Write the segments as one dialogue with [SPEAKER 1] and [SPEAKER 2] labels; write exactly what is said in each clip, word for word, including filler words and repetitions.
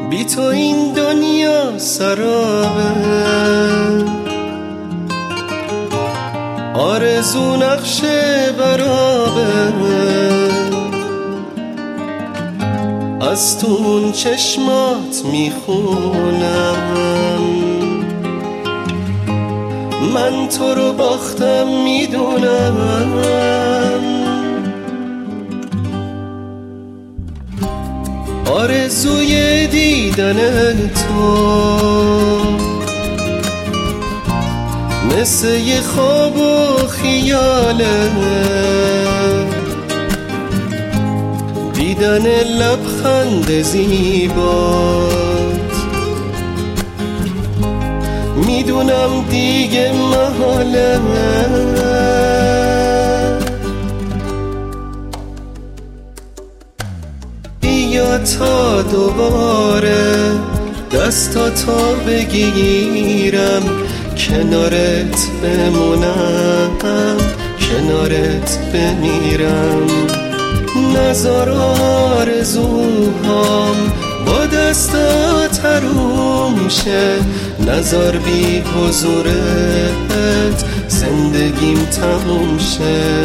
[SPEAKER 1] بی تو این دنیا سرابه، آرزو نقش برابه، از تو اون چشمات میخونم، من تو رو باختم میدونم. آرزوی دیدن تو مثل یه خواب و خیاله، دیدن لبخند زیبات میدونم دیگه محاله. بیا تا دوباره دستاتو بگیرم، کنارت بمونم، کنارت بمیرم. نزار آرزوهام با دستات حروم شه، نزار بی حضورت زندگیم تموم شه.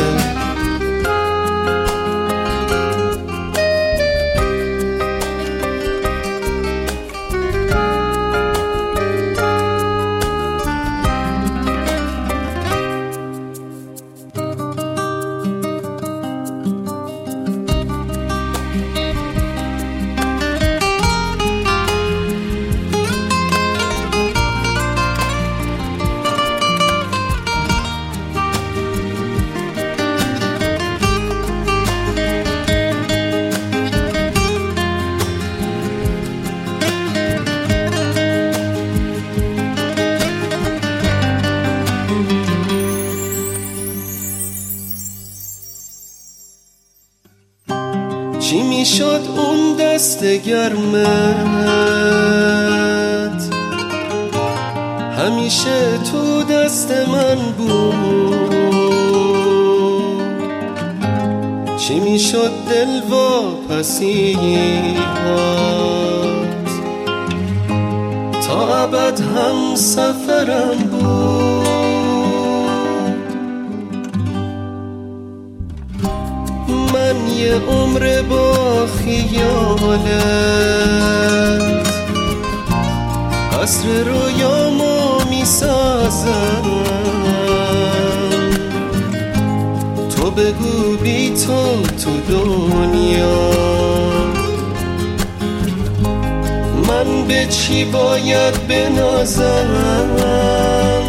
[SPEAKER 1] چی میشد اون دست گرمت، همیشه تو دست من بود. چی میشد دل واپسی‌هات، تا ابد هم سفرم بود. من یه عمر با خیالت قصر رویامو میسازم. تو بگو بی تو تو دنیا من به چی باید بنازم.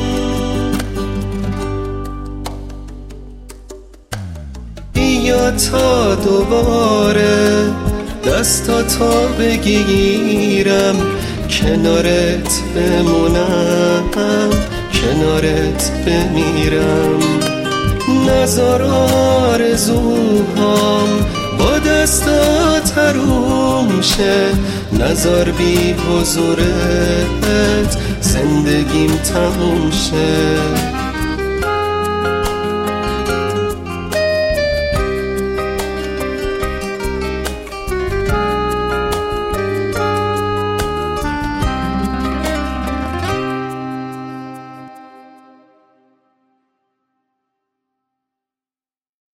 [SPEAKER 1] بیا تا دوباره دستاتو بگیرم، کنارت بمونم، کنارت بمیرم. نزار آرزوهام با دستات حروم شه، نزار بی حضورت زندگیم تموم شه.